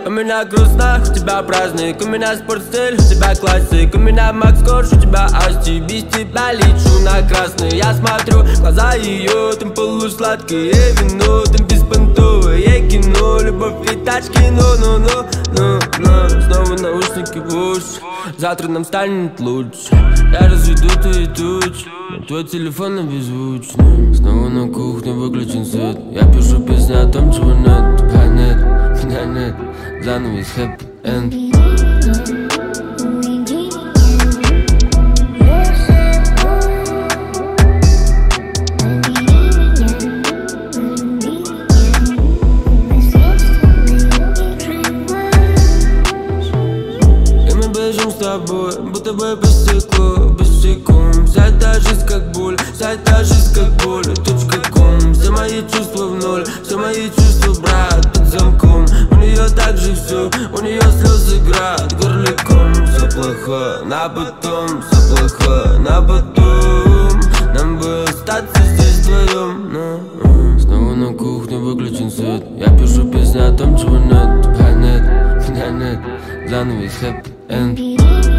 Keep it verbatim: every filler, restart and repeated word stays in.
У меня грустно, у тебя праздник. У меня спортстиль, у тебя классик. У меня Макс Корж, у тебя Асти. Без тебя лечу на красный. Я смотрю, глаза ее, там полусладкие вино, там беспонтовое кино. Любовь и тачки, ну-ну-ну, ну-ну. Снова наушники в уши, завтра нам станет лучше. Я разведу твои тучи, твой телефон на беззвучный. Снова на кухне выключен свет. Я пишу песни о том, чего нет. Тебя нет, меня нет, занавес хэппи-энд. С тобой, будто бы по стеклу, босиком. Вся та жизнь как боль, вся та жизнь как боль. Точка ком, все мои чувства в ноль, все мои чувства, брат, под замком. У нее так же все, у нее слезы град горликом. Все плохо, на потом, все плохо, на потом. Нам бы остаться здесь вдвоем, но снова на кухне выключен свет. Я пишу песни о том, чего нет. Тебя нет, меня нет, занавес хэппи-энд.